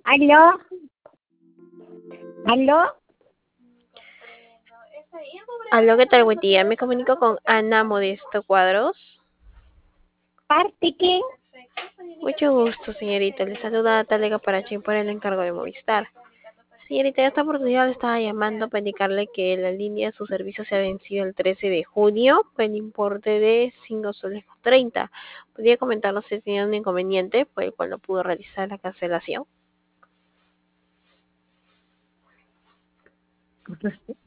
¿Aló? ¿Aló? Aló, ¿qué tal? Buen día. Me comunico con Ana Modesto Cuadros. ¿Parte qué? Mucho gusto, señorita. Le saluda Talega Parachín por el encargo de Movistar. Señorita, esta oportunidad le estaba llamando para indicarle que la línea de su servicio se ha vencido el 13 de junio con el importe de 5 soles con 30. ¿Podría comentarnos si tenía un inconveniente por el cual no pudo realizar la cancelación?